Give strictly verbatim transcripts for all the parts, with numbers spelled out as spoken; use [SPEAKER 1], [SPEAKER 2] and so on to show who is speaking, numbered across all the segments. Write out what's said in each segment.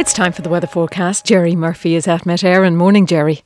[SPEAKER 1] It's time for the weather forecast. Jerry Murphy is at Met Éireann. Morning, Jerry.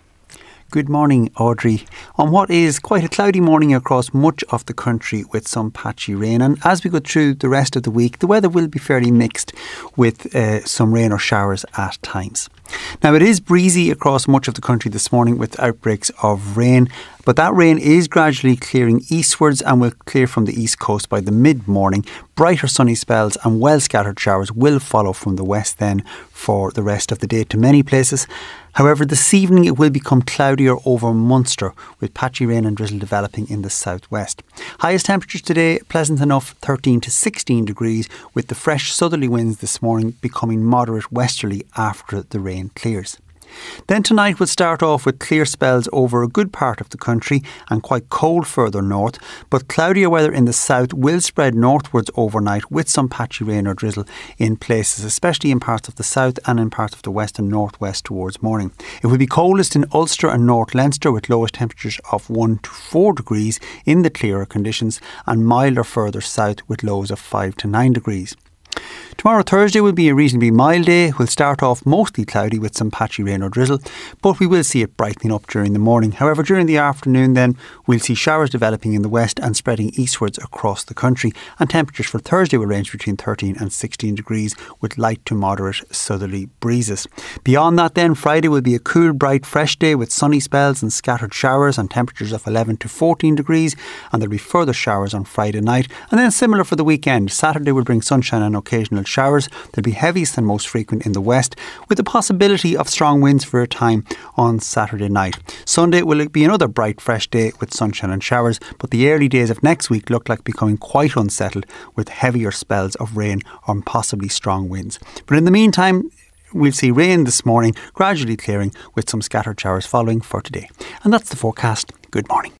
[SPEAKER 2] Good morning, Audrey. On what is quite a cloudy morning across much of the country with some patchy rain, and as we go through the rest of the week, the weather will be fairly mixed with uh, some rain or showers at times. Now, it is breezy across much of the country this morning with outbreaks of rain, but that rain is gradually clearing eastwards and will clear from the east coast by the mid-morning. Brighter sunny spells and well-scattered showers will follow from the west then for the rest of the day to many places. However, this evening it will become cloudier over Munster with patchy rain and drizzle developing in the southwest. Highest temperatures today, pleasant enough, thirteen to sixteen degrees, with the fresh southerly winds this morning becoming moderate westerly after the rain clears. Then tonight will start off with clear spells over a good part of the country and quite cold further north, but cloudier weather in the south will spread northwards overnight with some patchy rain or drizzle in places, especially in parts of the south and in parts of the west and northwest towards morning. It will be coldest in Ulster and North Leinster with lowest temperatures of one to four degrees in the clearer conditions, and milder further south with lows of five to nine degrees. Tomorrow, Thursday, will be a reasonably mild day. We'll start off mostly cloudy with some patchy rain or drizzle, but we will see it brightening up during the morning. However, during the afternoon then, we'll see showers developing in the west and spreading eastwards across the country, and temperatures for Thursday will range between thirteen and sixteen degrees with light to moderate southerly breezes. Beyond that then, Friday will be a cool, bright, fresh day with sunny spells and scattered showers and temperatures of eleven to fourteen degrees, and there'll be further showers on Friday night, and then similar for the weekend. Saturday will bring sunshine and occasional showers. They'll be heaviest and most frequent in the west, with the possibility of strong winds for a time on Saturday night. Sunday will be another bright, fresh day with sunshine and showers, but the early days of next week look like becoming quite unsettled with heavier spells of rain or possibly strong winds. But in the meantime, we'll see rain this morning, gradually clearing with some scattered showers following for today. And that's the forecast. Good morning.